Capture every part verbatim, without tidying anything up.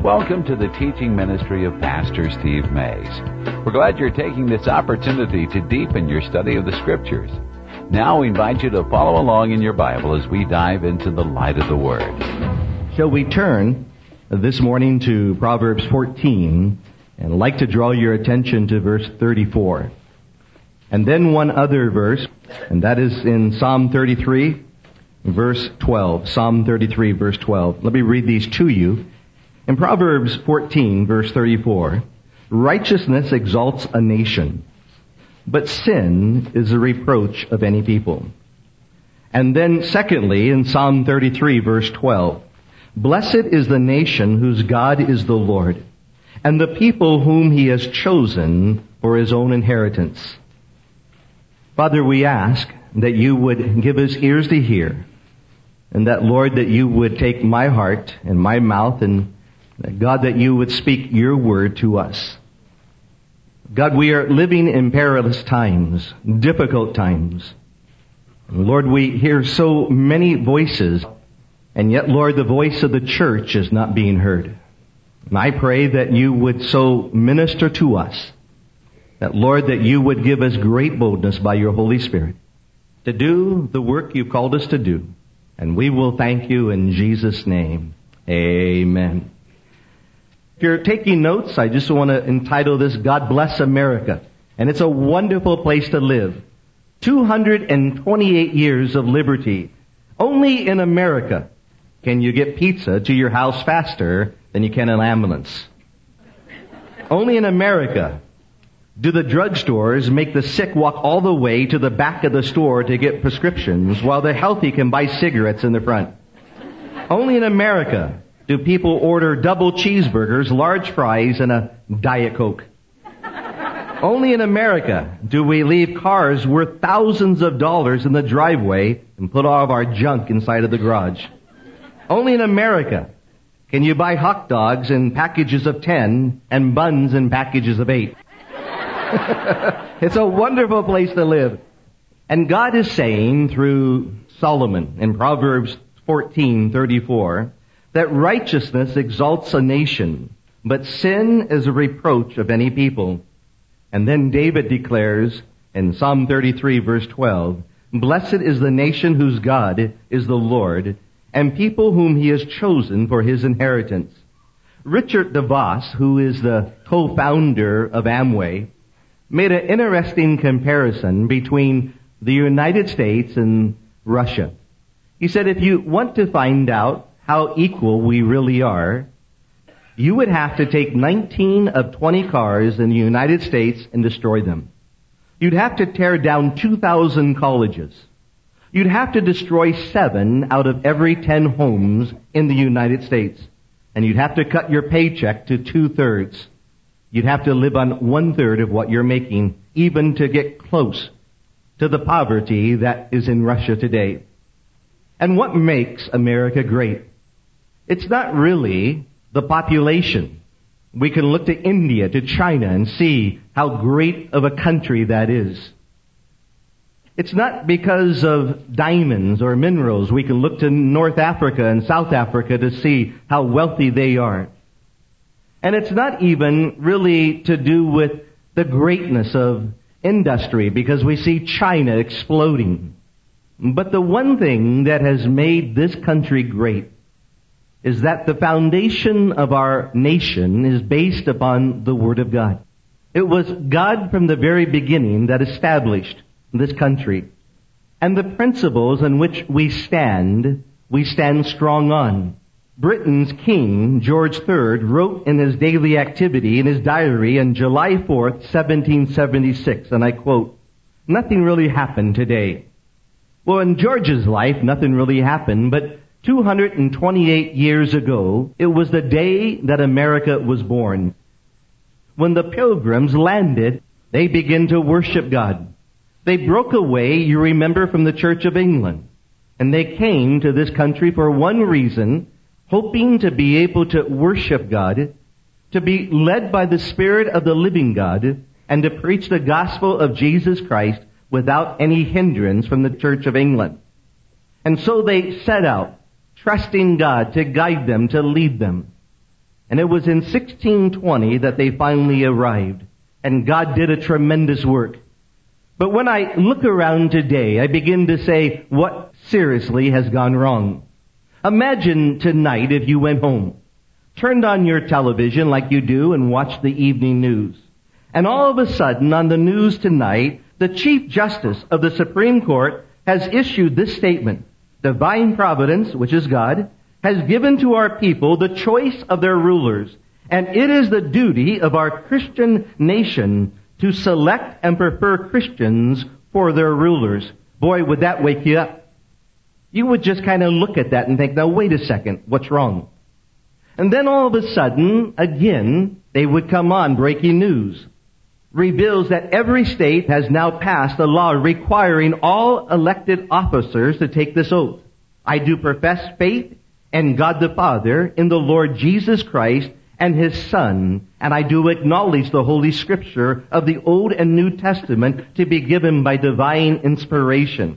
Welcome to the teaching ministry of Pastor Steve Mays. We're glad you're taking this opportunity to deepen your study of the Scriptures. Now we invite you to follow along in your Bible as we dive into the light of the Word. Shall we turn this morning to Proverbs fourteen, and I'd like to draw your attention to verse thirty-four. And then one other verse, and that is in Psalm thirty-three, verse twelve. Psalm thirty-three, verse twelve. Let me read these to you. In Proverbs fourteen, verse thirty-four, righteousness exalts a nation, but sin is a reproach of any people. And then secondly, in Psalm thirty-three, verse twelve, blessed is the nation whose God is the Lord, and the people whom he has chosen for his own inheritance. Father, we ask that you would give us ears to hear, and that, Lord, that you would take my heart and my mouth, and that, God, that you would speak your word to us. God, we are living in perilous times, difficult times. And Lord, we hear so many voices, and yet, Lord, the voice of the church is not being heard. And I pray that you would so minister to us, that, Lord, that you would give us great boldness by your Holy Spirit to do the work you've called us to do. And we will thank you in Jesus' name. Amen. If you're taking notes, I just want to entitle this, God Bless America. And it's a wonderful place to live. two hundred twenty-eight years of liberty. Only in America can you get pizza to your house faster than you can an ambulance. Only in America do the drugstores make the sick walk all the way to the back of the store to get prescriptions, while the healthy can buy cigarettes in the front. Only in America do people order double cheeseburgers, large fries, and a Diet Coke. Only in America do we leave cars worth thousands of dollars in the driveway and put all of our junk inside of the garage. Only in America can you buy hot dogs in packages of ten and buns in packages of eight. It's a wonderful place to live. And God is saying through Solomon in Proverbs fourteen thirty-four that righteousness exalts a nation, but sin is a reproach of any people. And then David declares in Psalm thirty-three verse twelve, blessed is the nation whose God is the Lord, and people whom he has chosen for his inheritance. Richard DeVos, who is the co-founder of Amway, made an interesting comparison between the United States and Russia. He said, if you want to find out how equal we really are, you would have to take nineteen of twenty cars in the United States and destroy them. You'd have to tear down two thousand colleges. You'd have to destroy seven out of every ten homes in the United States. And you'd have to cut your paycheck to two-thirds. You'd have to live on one-third of what you're making, even to get close to the poverty that is in Russia today. And what makes America great? It's not really the population. We can look to India, to China, and see how great of a country that is. It's not because of diamonds or minerals. We can look to North Africa and South Africa to see how wealthy they are. And it's not even really to do with the greatness of industry, because we see China exploding. But the one thing that has made this country great is that the foundation of our nation is based upon the Word of God. It was God from the very beginning that established this country. And the principles on which we stand, we stand strong on. Britain's King, George the Third, wrote in his daily activity in his diary on July fourth, seventeen seventy-six, and I quote, nothing really happened today. Well, in George's life, nothing really happened, but two hundred twenty-eight years ago, it was the day that America was born. When the Pilgrims landed, they began to worship God. They broke away, you remember, from the Church of England. And they came to this country for one reason, hoping to be able to worship God, to be led by the Spirit of the living God, and to preach the gospel of Jesus Christ without any hindrance from the Church of England. And so they set out, trusting God to guide them, to lead them. And it was in sixteen twenty that they finally arrived. And God did a tremendous work. But when I look around today, I begin to say, what seriously has gone wrong? Imagine tonight if you went home, turned on your television like you do and watched the evening news. And all of a sudden, on the news tonight, the Chief Justice of the Supreme Court has issued this statement. Divine providence, which is God, has given to our people the choice of their rulers. And it is the duty of our Christian nation to select and prefer Christians for their rulers. Boy, would that wake you up. You would just kind of look at that and think, now wait a second, what's wrong? And then all of a sudden, again, they would come on, breaking news. Reveals that every state has now passed a law requiring all elected officers to take this oath. I do profess faith in God the Father, in the Lord Jesus Christ, and His Son, and I do acknowledge the Holy Scripture of the Old and New Testament to be given by divine inspiration.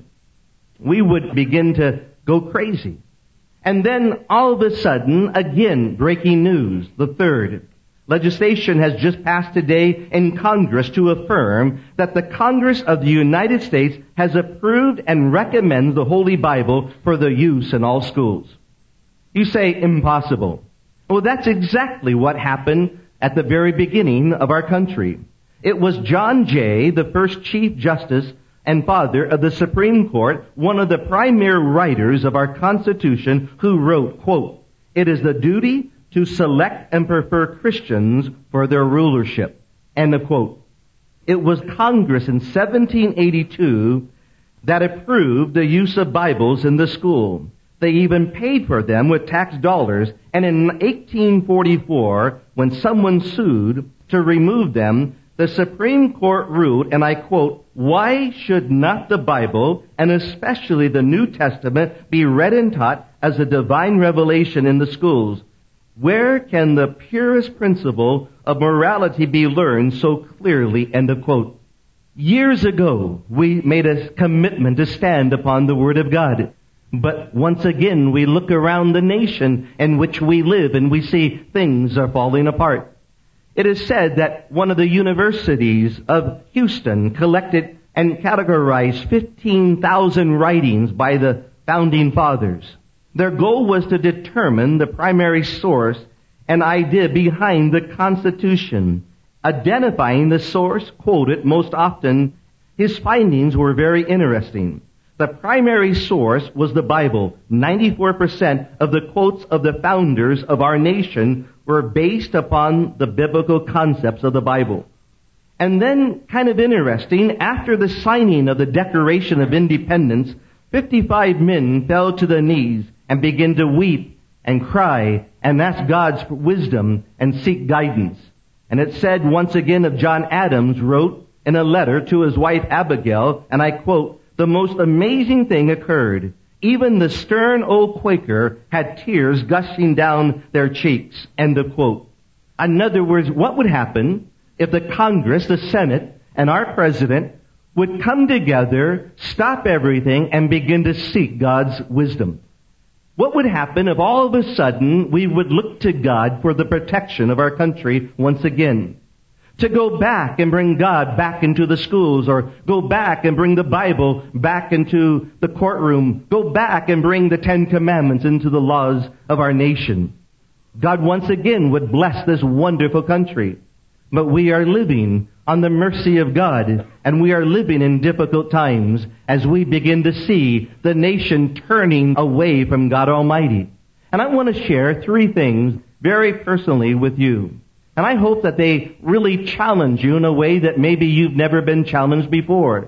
We would begin to go crazy. And then all of a sudden, again, breaking news, the third. Legislation has just passed today in Congress to affirm that the Congress of the United States has approved and recommends the Holy Bible for the use in all schools. You say, impossible. Well, that's exactly what happened at the very beginning of our country. It was John Jay, the first Chief Justice and father of the Supreme Court, one of the primary writers of our Constitution, who wrote, quote, "It is the duty to select and prefer Christians for their rulership." End of quote. It was Congress in seventeen eighty-two that approved the use of Bibles in the school. They even paid for them with tax dollars. And in eighteen forty-four, when someone sued to remove them, the Supreme Court ruled, and I quote, "Why should not the Bible, and especially the New Testament, be read and taught as a divine revelation in the schools? Where can the purest principle of morality be learned so clearly?" End of quote. Years ago, we made a commitment to stand upon the Word of God. But once again, we look around the nation in which we live and we see things are falling apart. It is said that one of the universities of Houston collected and categorized fifteen thousand writings by the founding fathers. Their goal was to determine the primary source and idea behind the Constitution. Identifying the source quoted most often, his findings were very interesting. The primary source was the Bible. ninety-four percent of the quotes of the founders of our nation were based upon the biblical concepts of the Bible. And then, kind of interesting, after the signing of the Declaration of Independence, fifty-five men fell to their knees and began to weep and cry and ask God's wisdom and seek guidance. And it said once again of John Adams wrote in a letter to his wife Abigail, and I quote, "The most amazing thing occurred. Even the stern old Quaker had tears gushing down their cheeks." End of quote. In other words, what would happen if the Congress, the Senate, and our President would come together, stop everything, and begin to seek God's wisdom? What would happen if all of a sudden we would look to God for the protection of our country once again? To go back and bring God back into the schools, or go back and bring the Bible back into the courtroom, go back and bring the Ten Commandments into the laws of our nation. God once again would bless this wonderful country. But we are living on the mercy of God, and we are living in difficult times as we begin to see the nation turning away from God Almighty. And I want to share three things very personally with you. And I hope that they really challenge you in a way that maybe you've never been challenged before.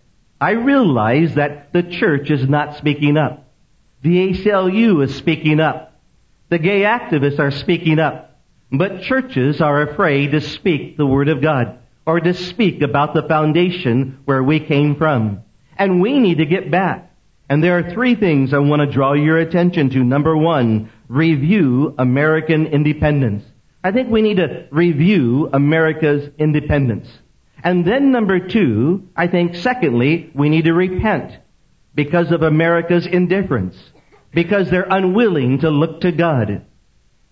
I realize that the church is not speaking up. The A C L U is speaking up. The gay activists are speaking up. But churches are afraid to speak the Word of God, or to speak about the foundation where we came from. And we need to get back. And there are three things I want to draw your attention to. Number one, review American independence. I think we need to review America's independence. And then number two, I think secondly, we need to repent because of America's indifference, because they're unwilling to look to God.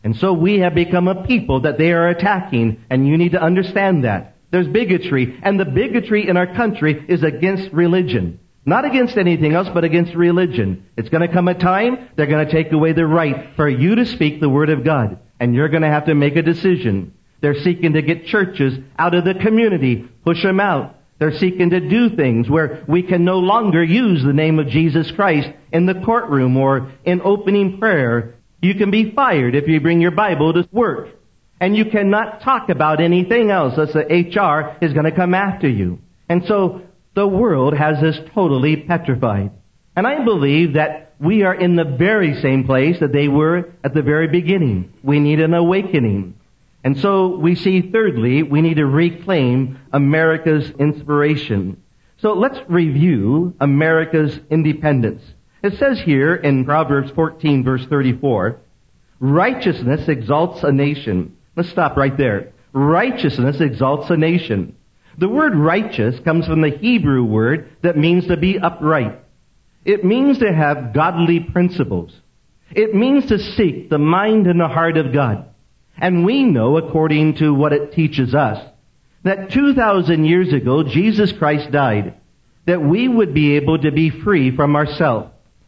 And so we have become a people that they are attacking, and you need to understand that. There's bigotry, and the bigotry in our country is against religion. Not against anything else, but against religion. It's going to come a time, they're going to take away the right for you to speak the Word of God. And you're going to have to make a decision. They're seeking to get churches out of the community, push them out. They're seeking to do things where we can no longer use the name of Jesus Christ in the courtroom or in opening prayer. You can be fired if you bring your Bible to work. And you cannot talk about anything else, as the H R is going to come after you. And so the world has us totally petrified. And I believe that we are in the very same place that they were at the very beginning. We need an awakening. And so we see, thirdly, we need to reclaim America's inspiration. So let's review America's independence. It says here in Proverbs fourteen, verse thirty-four, righteousness exalts a nation. Let's stop right there. Righteousness exalts a nation. The word righteous comes from the Hebrew word that means to be upright. It means to have godly principles. It means to seek the mind and the heart of God. And we know, according to what it teaches us, that two thousand years ago, Jesus Christ died, that we would be able to be free from ourselves.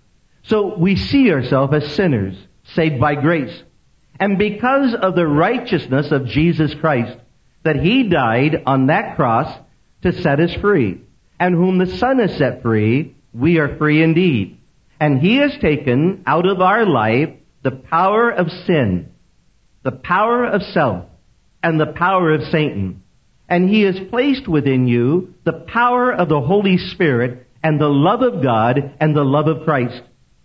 So we see ourselves as sinners, saved by grace. And because of the righteousness of Jesus Christ, that He died on that cross to set us free. And whom the Son has set free, we are free indeed. And He has taken out of our life the power of sin, the power of self, and the power of Satan. And He has placed within you the power of the Holy Spirit and the love of God and the love of Christ.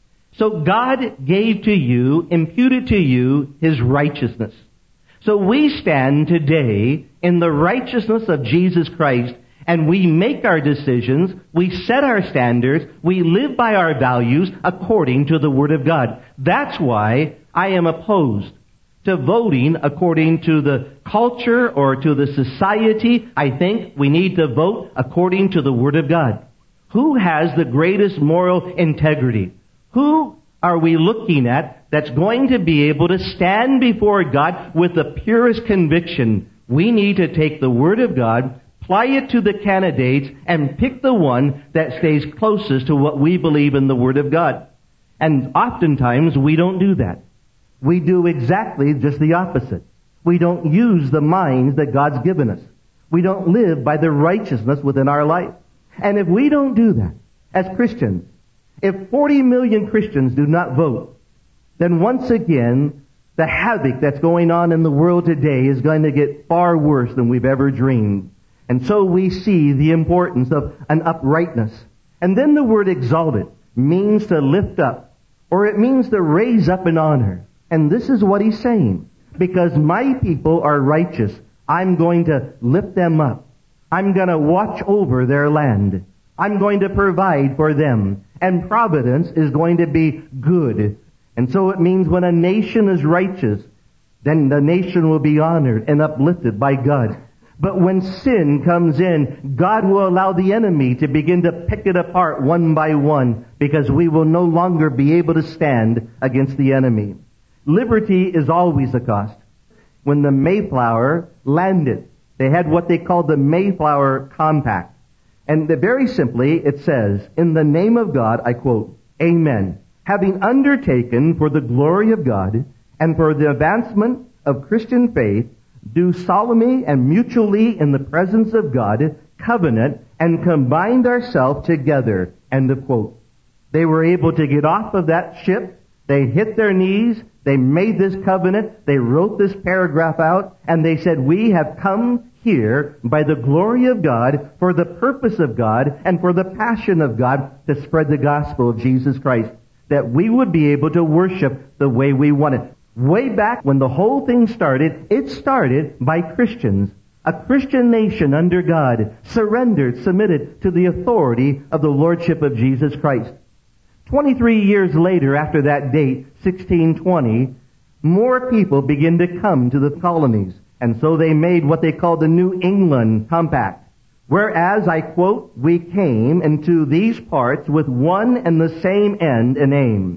So God gave to you, imputed to you, His righteousness. So we stand today in the righteousness of Jesus Christ, and we make our decisions, we set our standards, we live by our values according to the Word of God. That's why I am opposed to voting according to the culture or to the society. I think we need to vote according to the Word of God. Who has the greatest moral integrity? Who are we looking at that's going to be able to stand before God with the purest conviction? We need to take the Word of God, apply it to the candidates, and pick the one that stays closest to what we believe in the Word of God. And oftentimes we don't do that. We do exactly just the opposite. We don't use the minds that God's given us. We don't live by the righteousness within our life. And if we don't do that as Christians, if forty million Christians do not vote, then once again, the havoc that's going on in the world today is going to get far worse than we've ever dreamed. And so we see the importance of an uprightness. And then the word exalted means to lift up, or it means to raise up in honor. And this is what he's saying. Because my people are righteous, I'm going to lift them up. I'm going to watch over their land. I'm going to provide for them. And providence is going to be good. And so it means when a nation is righteous, then the nation will be honored and uplifted by God. But when sin comes in, God will allow the enemy to begin to pick it apart one by one, because we will no longer be able to stand against the enemy. Liberty is always a cost. When the Mayflower landed, they had what they called the Mayflower Compact. And very simply, it says, in the name of God, I quote, Amen. Having undertaken for the glory of God and for the advancement of Christian faith, do solemnly and mutually in the presence of God covenant and combined ourselves together. End of quote. They were able to get off of that ship. They hit their knees. They made this covenant. They wrote this paragraph out. And they said, we have come here by the glory of God, for the purpose of God, and for the passion of God to spread the gospel of Jesus Christ. That we would be able to worship the way we wanted. Way back when the whole thing started, it started by Christians. A Christian nation under God, surrendered, submitted to the authority of the Lordship of Jesus Christ. Twenty-three years later, after that date, sixteen twenty, more people began to come to the colonies. And so they made what they called the New England Compact. Whereas, I quote, we came into these parts with one and the same end and aim,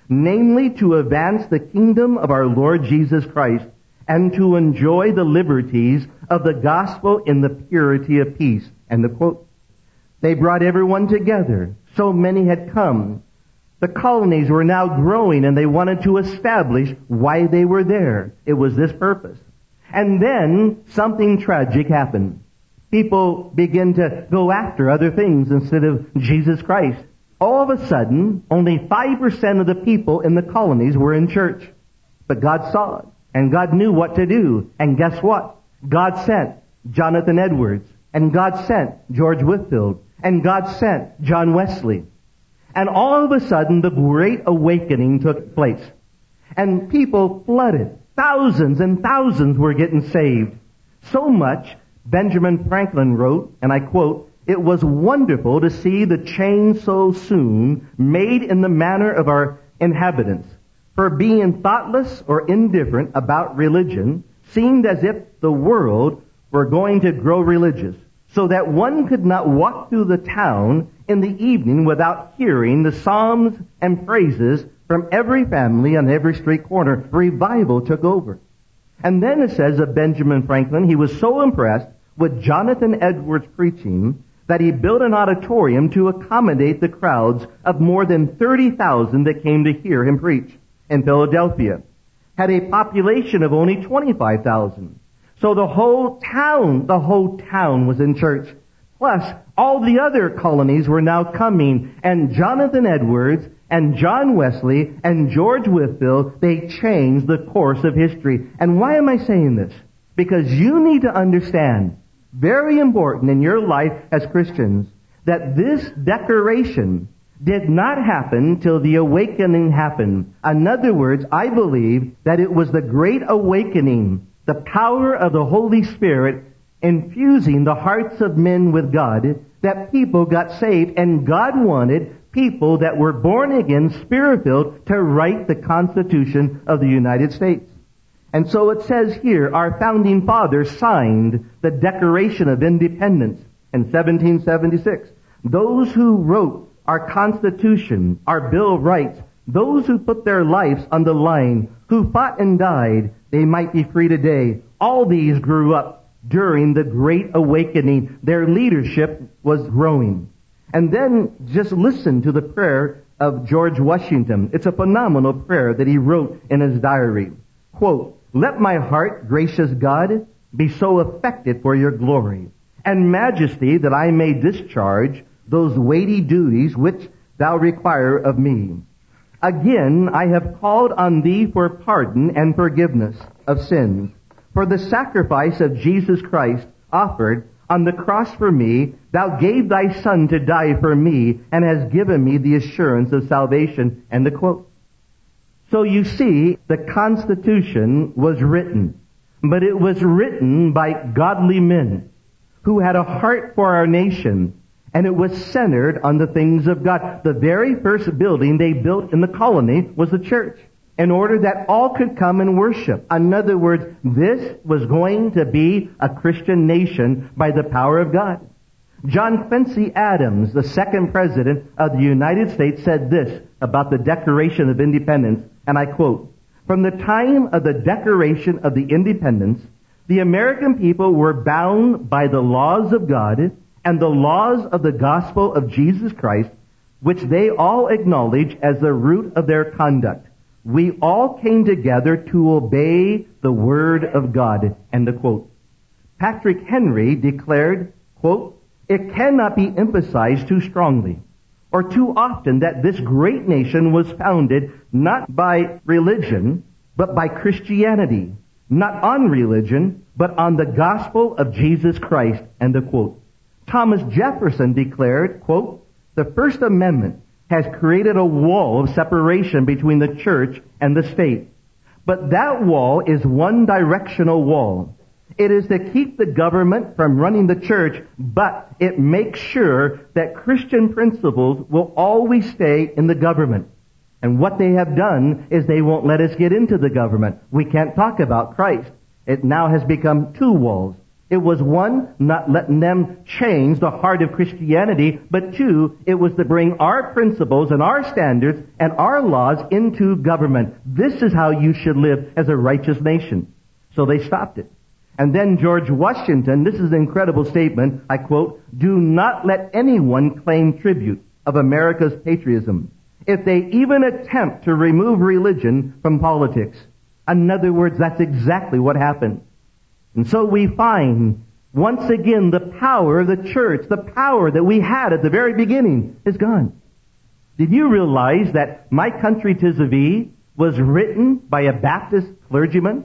namely to advance the kingdom of our Lord Jesus Christ and to enjoy the liberties of the gospel in the purity of peace. End of quote. They brought everyone together. So many had come. The colonies were now growing, and they wanted to establish why they were there. It was this purpose. And then something tragic happened. People began to go after other things instead of Jesus Christ. All of a sudden, only five percent of the people in the colonies were in church. But God saw it, and God knew what to do. And guess what? God sent Jonathan Edwards, and God sent George Whitefield, and God sent John Wesley. And all of a sudden, the Great Awakening took place. And people flooded. Thousands and thousands were getting saved. So much, Benjamin Franklin wrote, and I quote, "It was wonderful to see the change so soon made in the manner of our inhabitants. For being thoughtless or indifferent about religion seemed as if the world were going to grow religious, so that one could not walk through the town in the evening without hearing the psalms and praises from every family on every street corner. Revival took over." And then it says of Benjamin Franklin, he was so impressed with Jonathan Edwards' preaching that he built an auditorium to accommodate the crowds of more than thirty thousand that came to hear him preach. In Philadelphia, had a population of only twenty-five thousand. So the whole town, the whole town was in church. Plus, all the other colonies were now coming, and Jonathan Edwards and John Wesley and George Whitefield, they changed the course of history. And why am I saying this? Because you need to understand, very important in your life as Christians, that this decoration did not happen till the awakening happened. In other words, I believe that it was the Great Awakening, the power of the Holy Spirit infusing the hearts of men with God, that people got saved, and God wanted people that were born again, Spirit-filled, to write the Constitution of the United States. And so it says here, our founding fathers signed the Declaration of Independence in seventeen seventy-six. Those who wrote our Constitution, our Bill of Rights, those who put their lives on the line, who fought and died, they might be free today. All these grew up during the Great Awakening. Their leadership was growing. And then just listen to the prayer of George Washington. It's a phenomenal prayer that he wrote in his diary. Quote, "Let my heart, gracious God, be so affected for your glory and majesty that I may discharge those weighty duties which thou require of me. Again, I have called on thee for pardon and forgiveness of sins, for the sacrifice of Jesus Christ offered on the cross for me. Thou gave thy Son to die for me and has given me the assurance of salvation." End of quote. So you see, the Constitution was written, but it was written by godly men who had a heart for our nation, and it was centered on the things of God. The very first building they built in the colony was the church, in order that all could come and worship. In other words, this was going to be a Christian nation by the power of God. John Quincy Adams, the second president of the United States, said this about the Declaration of Independence, and I quote, "From the time of the Declaration of the Independence, the American people were bound by the laws of God and the laws of the gospel of Jesus Christ, which they all acknowledge as the root of their conduct. We all came together to obey the word of God." End of quote. Patrick Henry declared, quote, "It cannot be emphasized too strongly or too often that this great nation was founded not by religion, but by Christianity, not on religion, but on the gospel of Jesus Christ." End of quote. Thomas Jefferson declared, quote, "The First Amendment has created a wall of separation between the church and the state. But that wall is one directional wall. It is to keep the government from running the church, but it makes sure that Christian principles will always stay in the government. And what they have done is they won't let us get into the government. We can't talk about Christ. It now has become two walls. It was, one, not letting them change the heart of Christianity, but two, it was to bring our principles and our standards and our laws into government. This is how you should live as a righteous nation. So they stopped it. And then George Washington, this is an incredible statement, I quote, "Do not let anyone claim tribute of America's patriotism if they even attempt to remove religion from politics." In other words, that's exactly what happened. And so we find, once again, the power of the church, the power that we had at the very beginning, is gone. Did you realize that My Country 'Tis of Thee was written by a Baptist clergyman?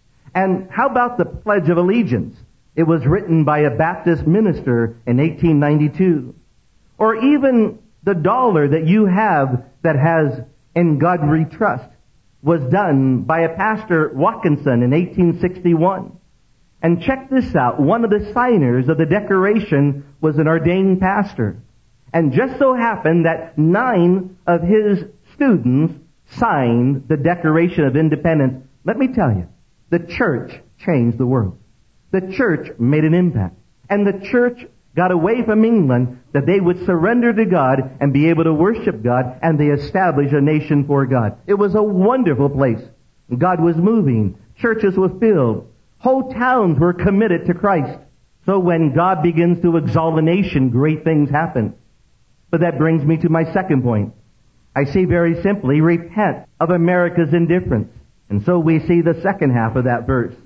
And how about the Pledge of Allegiance? It was written by a Baptist minister in eighteen ninety-two. Or even the dollar that you have that has "In God We Trust" was done by a pastor, Watkinson, in eighteen sixty-one. And check this out. One of the signers of the Declaration was an ordained pastor. And just so happened that nine of his students signed the Declaration of Independence. Let me tell you, the church changed the world. The church made an impact. And the church got away from England that they would surrender to God and be able to worship God, and they established a nation for God. It was a wonderful place. God was moving. Churches were filled. Whole towns were committed to Christ. So when God begins to exalt a nation, great things happen. But that brings me to my second point. I say very simply, repent of America's indifference. And so we see the second half of that verse.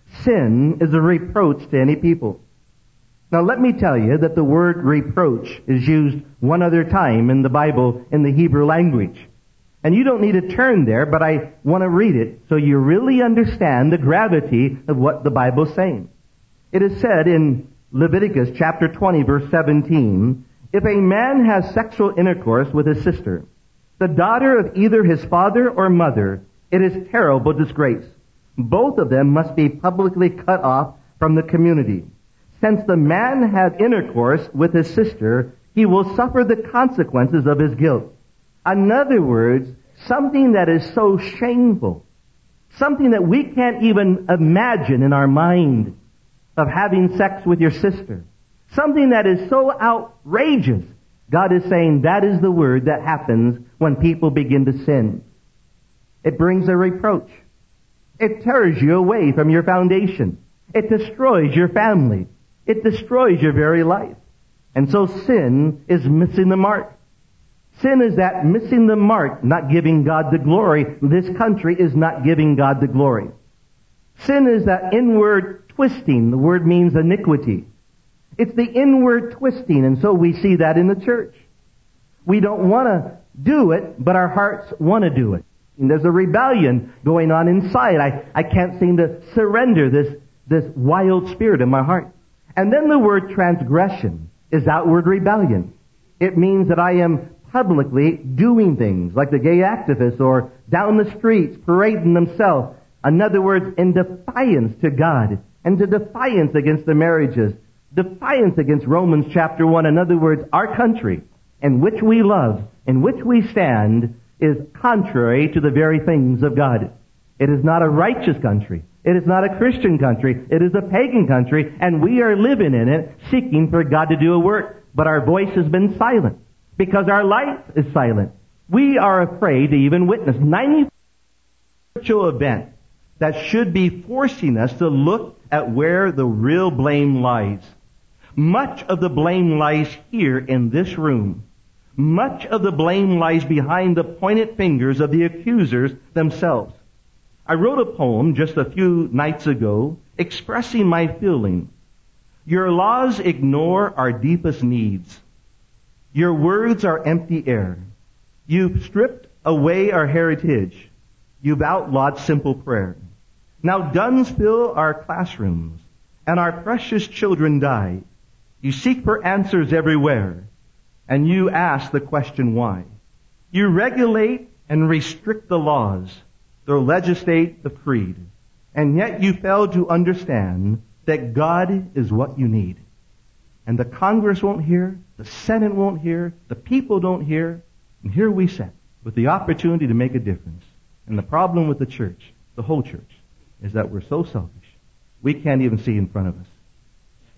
Sin is a reproach to any people. Now let me tell you that the word reproach is used one other time in the Bible in the Hebrew language. And you don't need to turn there, but I want to read it so you really understand the gravity of what the Bible is saying. It is said in Leviticus chapter twenty, verse seventeen, "If a man has sexual intercourse with his sister, the daughter of either his father or mother, it is terrible disgrace. Both of them must be publicly cut off from the community. Since the man had intercourse with his sister, he will suffer the consequences of his guilt." In other words, something that is so shameful, something that we can't even imagine in our mind, of having sex with your sister, something that is so outrageous. God is saying that is the word that happens when people begin to sin. It brings a reproach. It tears you away from your foundation. It destroys your family. It destroys your very life. And so sin is missing the mark. Sin is that missing the mark, not giving God the glory. This country is not giving God the glory. Sin is that inward twisting. The word means iniquity. It's the inward twisting, and so we see that in the church. We don't want to do it, but our hearts want to do it. And there's a rebellion going on inside. I, I can't seem to surrender this, this wild spirit in my heart. And then the word transgression is outward rebellion. It means that I am publicly doing things like the gay activists or down the streets parading themselves. In other words, in defiance to God and to defiance against the marriages, defiance against Romans chapter one. In other words, our country in which we love, in which we stand, is contrary to the very things of God. It is not a righteous country. It is not a Christian country. It is a pagan country, and we are living in it, seeking for God to do a work. But our voice has been silent because our life is silent. We are afraid to even witness ninety spiritual event that should be forcing us to look at where the real blame lies. Much of the blame lies here in this room. Much of the blame lies behind the pointed fingers of the accusers themselves. I wrote a poem just a few nights ago expressing my feeling. Your laws ignore our deepest needs. Your words are empty air. You've stripped away our heritage. You've outlawed simple prayer. Now guns fill our classrooms, and our precious children die. You seek for answers everywhere, and you ask the question why. You regulate and restrict the laws, or legislate the creed, and yet you fail to understand that God is what you need. And the Congress won't hear, the Senate won't hear, the people don't hear, and here we sit with the opportunity to make a difference. And the problem with the church, the whole church, is that we're so selfish, we can't even see in front of us.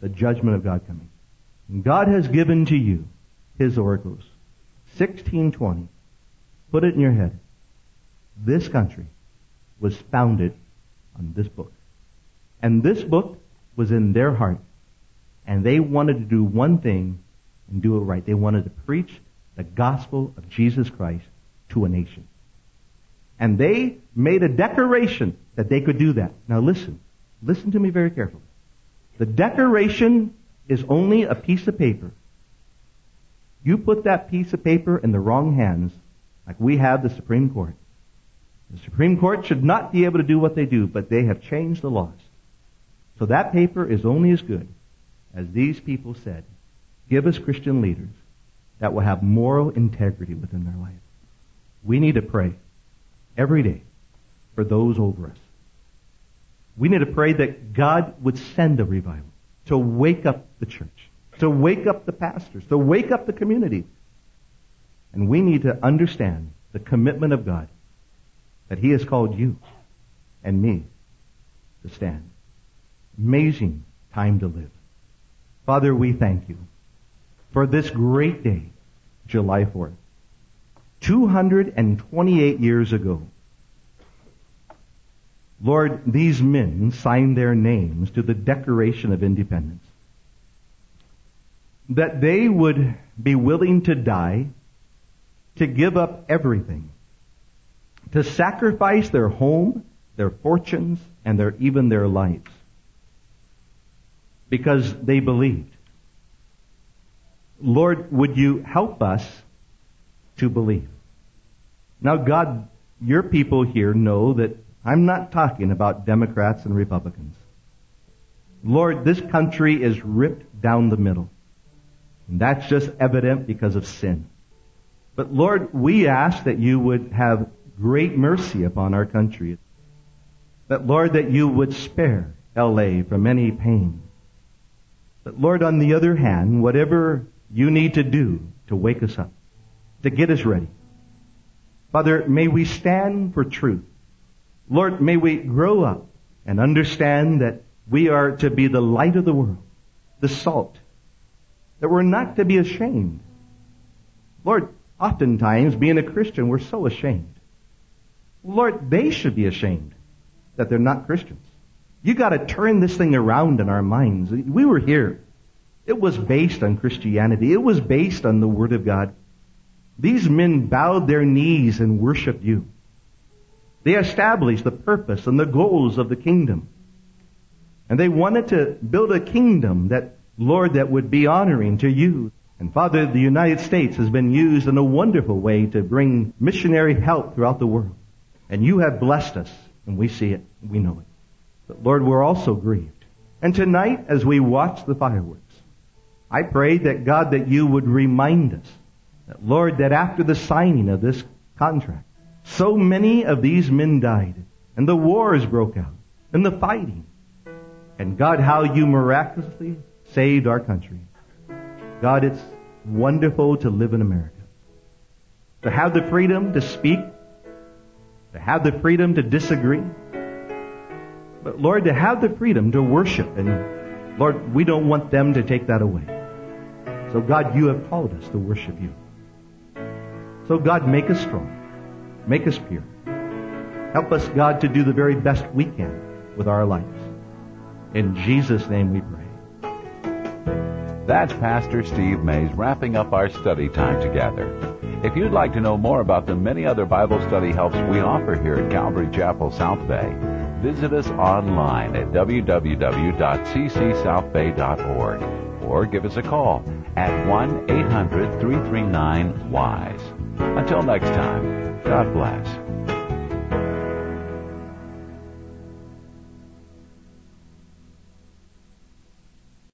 the judgment of God coming. And God has given to you His oracles. sixteen twenty. Put it in your head. This country was founded on this book. And this book was in their heart. And they wanted to do one thing and do it right. They wanted to preach the gospel of Jesus Christ to a nation. And they made a declaration that they could do that. Now listen. Listen to me very carefully. The declaration is only a piece of paper. You put that piece of paper in the wrong hands, like we have the Supreme Court. The Supreme Court should not be able to do what they do, but they have changed the laws. So that paper is only as good as these people said, give us Christian leaders that will have moral integrity within their life. We need to pray every day for those over us. We need to pray that God would send a revival to wake up the church, to wake up the pastors, to wake up the community. And we need to understand the commitment of God that He has called you and me to stand. Amazing time to live. Father, we thank you for this great day, July fourth. two hundred twenty-eight years ago, Lord, these men signed their names to the Declaration of Independence. That they would be willing to die, to give up everything, to sacrifice their home, their fortunes, and their even their lives. Because they believed. Lord, would you help us to believe? Now, God, your people here know that I'm not talking about Democrats and Republicans. Lord, this country is ripped down the middle. And that's just evident because of sin. But Lord, we ask that you would have great mercy upon our country. That, Lord, that you would spare L A from any pain. But Lord, on the other hand, whatever you need to do to wake us up, to get us ready. Father, may we stand for truth. Lord, may we grow up and understand that we are to be the light of the world, the salt, that we're not to be ashamed. Lord, oftentimes, being a Christian, we're so ashamed. Lord, they should be ashamed that they're not Christians. You got to turn this thing around in our minds. We were here. It was based on Christianity. It was based on the Word of God. These men bowed their knees and worshiped you. They established the purpose and the goals of the kingdom. And they wanted to build a kingdom that, Lord, that would be honoring to you. And Father, the United States has been used in a wonderful way to bring missionary help throughout the world. And you have blessed us, and we see it, we know it. But Lord, we're also grieved. And tonight, as we watch the fireworks, I pray that God, that you would remind us that, Lord, that after the signing of this contract, so many of these men died, and the wars broke out, and the fighting. And God, how you miraculously saved our country. God, it's wonderful to live in America. To have the freedom to speak, to have the freedom to disagree, but Lord, to have the freedom to worship. And Lord, we don't want them to take that away. So God, you have called us to worship you. So God, make us strong. Make us pure. Help us, God, to do the very best we can with our lives. In Jesus' name we pray. That's Pastor Steve Mays wrapping up our study time together. If you'd like to know more about the many other Bible study helps we offer here at Calvary Chapel South Bay, visit us online at w w w dot c c south bay dot org or give us a call at one eight hundred three three nine W I S E. Until next time, God bless.